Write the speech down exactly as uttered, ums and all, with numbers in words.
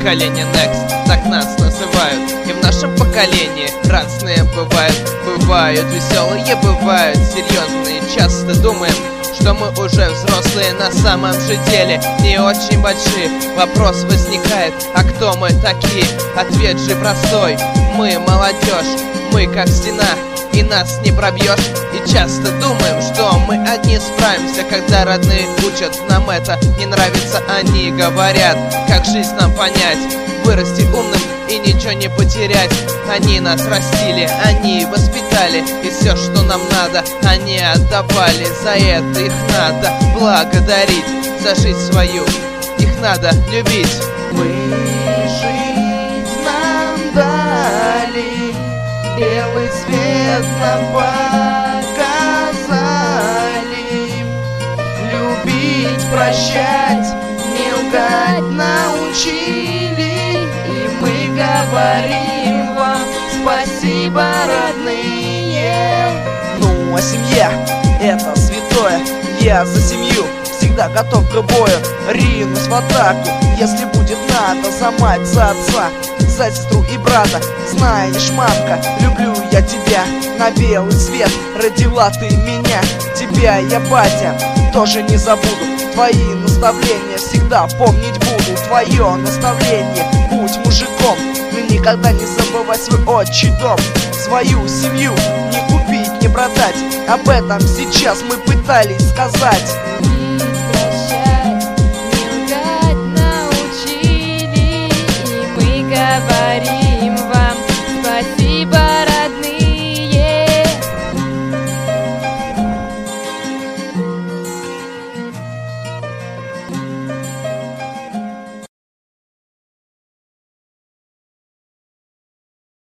Поколение Next, так нас называют. И в нашем поколении разные бывают. Бывают веселые, бывают серьезные. Часто думаем, что мы уже взрослые, на самом же деле не очень большие. Вопрос возникает: а кто мы такие? Ответ же простой: мы молодежь, мы как стена, и нас не пробьешь. И часто думаем, что мы одни справимся, когда родные учат нам это не нравится. Они говорят, как жизнь нам понять, вырасти умным и ничего не потерять. Они нас растили, они воспитали, и все, что нам надо, они отдавали. За это их надо благодарить, за жизнь свою их надо любить. Мы жизнь нам дали, белый свет нам показали. Любить, прощать, не лгать научили. И мы говорим вам спасибо, родные. Ну, а семья — это святое. Я за семью всегда готов к бою. Ринусь в атаку, если будет надо. За мать, за отца, за сестру и брата. Знаешь, мамка, люблю я тебя. На белый свет родила ты меня. Тебя я, батя, тоже не забуду. Твои наставления всегда помнить буду. Твое наставление: будь мужиком, но никогда не забывай свой отчий дом. Свою семью не купить, не продать. Об этом сейчас мы пытались сказать. Прощать, не лгать научили, и мы говорим